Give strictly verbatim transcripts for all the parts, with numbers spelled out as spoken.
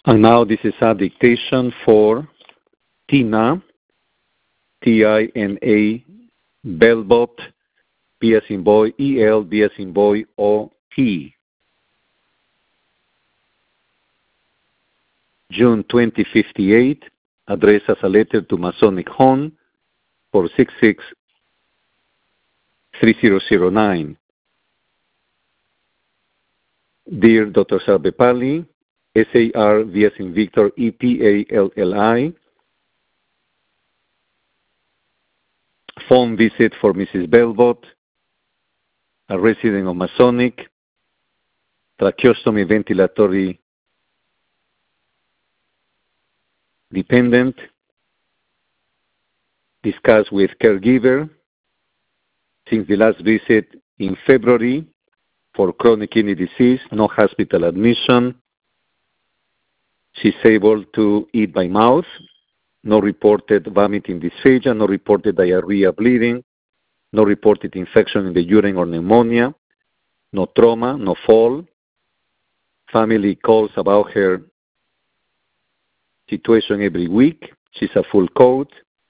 And now this is a dictation for Tina, T I N A, Belbot, B as in boy, E L, B as in boy, O, T. June twenty fifty-eight, addressed as a letter to Masonic Home, four six six, three zero zero nine. Dear Doctor Sarvepalli, S A R V as in Victor, E P A L L I. Phone visit for Missus Belbot, a resident of Masonic, tracheostomy ventilatory dependent, discussed with caregiver since the last visit in February for chronic kidney disease, no hospital admission. She's able to eat by mouth, no reported vomiting dysphagia, no reported diarrhea, bleeding, no reported infection in the urine or pneumonia, no trauma, no fall. Family calls about her situation every week. She's a full coat.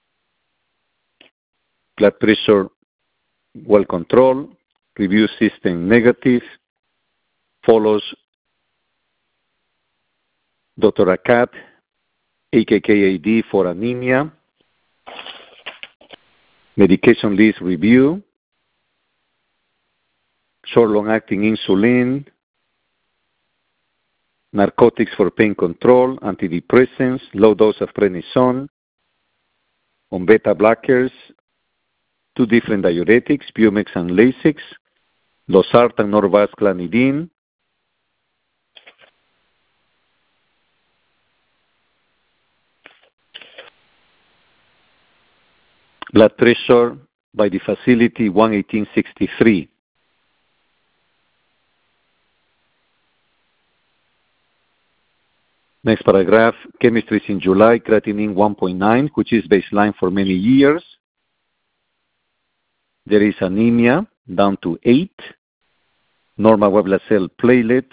Blood pressure well controlled. Review system negative. Follows Doctor Akat, A K K A D for anemia. Medication list review. Short long-acting insulin. Narcotics for pain control, antidepressants, low dose of prednisone, on beta blockers, two different diuretics, Pumex and Lasix, losartan, norvasclanidine, blood pressure by the facility one eighteen sixty-three. Next paragraph, chemistry is in July, creatinine one point nine, which is baseline for many years. There is anemia, down to eight. Normal white blood cell platelet.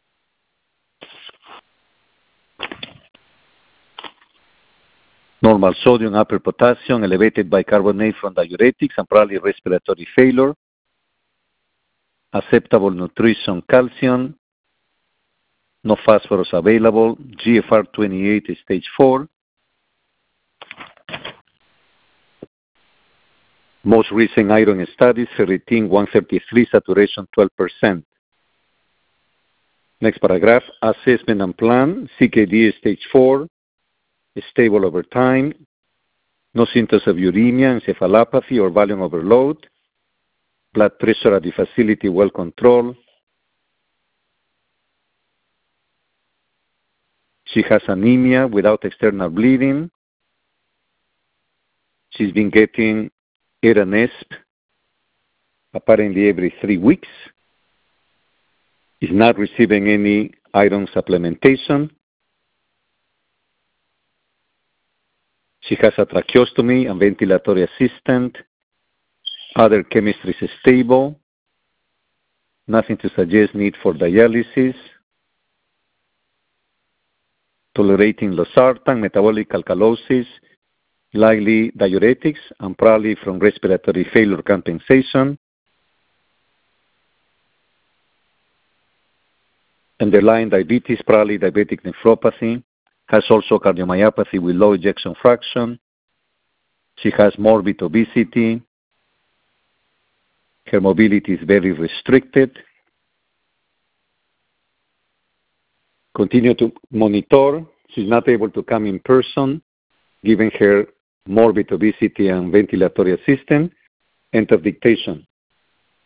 Normal sodium, upper potassium, elevated bicarbonate from diuretics and probably respiratory failure. Acceptable nutrition, calcium. No phosphorus available. G F R twenty-eight is stage four. Most recent iron studies, ferritin one thirty-three, saturation twelve percent. Next paragraph, assessment and plan. C K D is stage four, stable over time. No symptoms of uremia, encephalopathy, or volume overload. Blood pressure at the facility well controlled. She has anemia without external bleeding. She's been getting Eranesp apparently every three weeks. Is not receiving any iron supplementation. She has a tracheostomy and ventilatory assistant. Other chemistry is stable. Nothing to suggest need for dialysis. Tolerating losartan, metabolic alkalosis, likely diuretics, and probably from respiratory failure compensation. Underlying diabetes, probably diabetic nephropathy. Has also cardiomyopathy with low ejection fraction. She has morbid obesity. Her mobility is very restricted. Continue to monitor. She's not able to come in person, given her morbid obesity and ventilatory assistant. End of dictation.